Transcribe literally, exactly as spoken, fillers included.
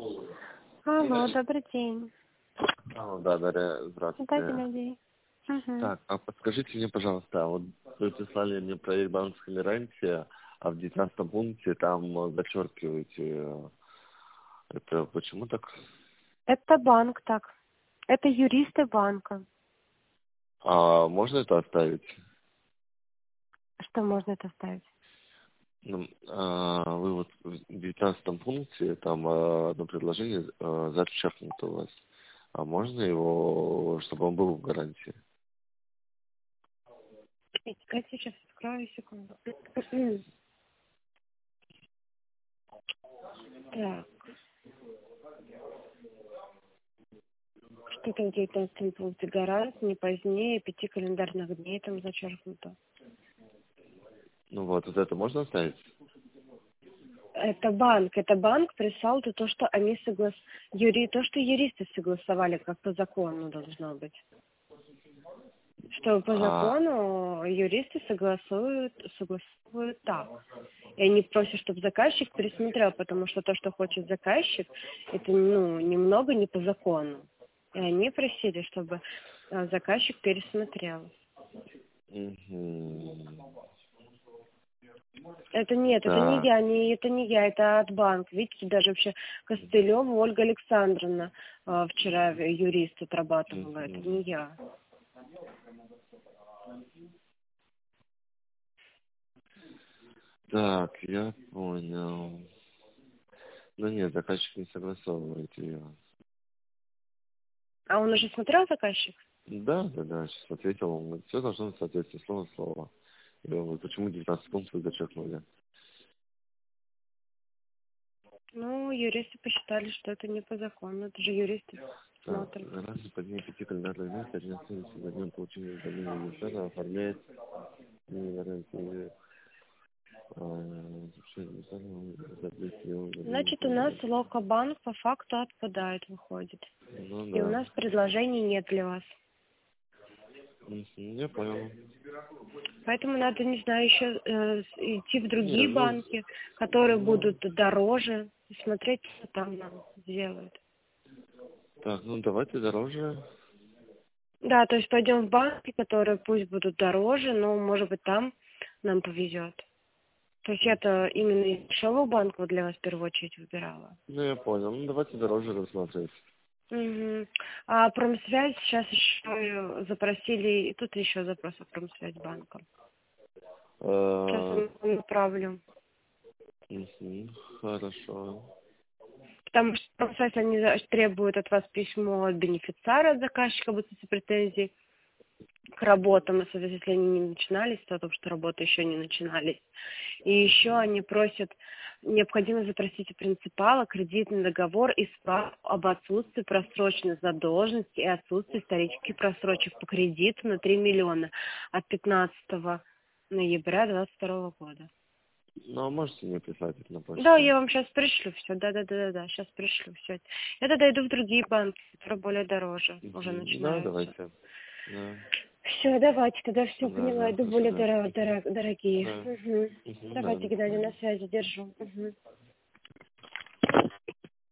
Алло, добрый день. Алло, да, Дарья, Да, здравствуйте. Геннадий. Угу. Так, а подскажите мне, пожалуйста, вот вы прислали мне проект банковской гарантии, а в девятнадцатом пункте там э, зачеркиваете, э, это почему так? Это банк так. Это юристы банка. А можно это оставить? Что можно это ставить? Ну, а, вы вот в девятнадцатом пункте, там э, одно предложение э, зачеркнуто у вас. А можно его, чтобы он был в гарантии? Я сейчас открою, секунду. Так, что там в девятнадцатом пункте гарант не позднее пяти календарных дней там зачеркнуто. Ну вот, вот это можно оставить? Это банк. Это банк прислал то, то что они соглас... Юри... То, что юристы согласовали, как по закону должно быть. Что по А, закону юристы согласуют, согласуют так. И они просят, чтобы заказчик пересмотрел, потому что то, что хочет заказчик, это ну, немного не по закону. И они просили, чтобы а, заказчик пересмотрел. угу. Это нет, это не Так. я, не, это не я, это от банка. Видите, даже вообще Костылева Ольга Александровна а, вчера юрист отрабатывала, это Мгм. не я. Так, я понял. Ну нет, заказчик не согласовывает ее. А он уже смотрел, заказчик? Да, да, да, сейчас ответил. Он говорит, все должно быть соответствовать слово в слово. Я говорю, почему девятнадцать пунктов вы зачеркнули? Ну, юристы посчитали, что это не по закону. Это же юристы Так, смотрят. раз в дне пяти календарных дней, одиннадцать за днем получения уведомления министерства оформляет не гарантии, а, совершенно неправильно, соответствие Значит, у нас уведомления. Локобанк по факту отпадает, выходит. Ну И у да. нас предложений нет для вас. Мгм, я понял. Поэтому надо, не знаю, еще э, идти в Не, другие ну, банки, которые ну, будут дороже, и смотреть, что там нам сделают. так, ну давайте дороже. Да, то есть пойдем в банки, которые пусть будут дороже, но, может быть, там нам повезет. То есть я-то именно из дешевых банков для вас в первую очередь выбирала. Ну, я понял. Ну, давайте дороже рассмотреть. Угу. А промсвязь сейчас еще запросили, и тут еще запрос о промсвязь банка. Сейчас Э, я вам направлю. мгм, Хорошо. Потому что промсвязь они за- требуют от вас письмо от бенефициара, от заказчика, об отсутствии претензий к работам, особенно если они не начинались, то потому что работы еще не начинались. И еще они просят, необходимо запросить у принципала кредитный договор и справку об отсутствии просроченной задолженности и отсутствии исторических просрочек по кредиту на три миллиона от пятнадцатого ноября двадцать второго года. Ну, а можете мне прислать это на Да, почту? я вам сейчас пришлю все, да-да-да-да, сейчас пришлю все. Я тогда иду в другие банки, которые более дороже уже Мгм, да, начинаются. давайте. Да, Все, давайте, тогда все да, поняла, да, иду хорошо, более да. доро- Мгм, доро- дорогие. да. Угу. Мгм, да, Давайте, до Геннадий, на свидания. связи держу. Угу.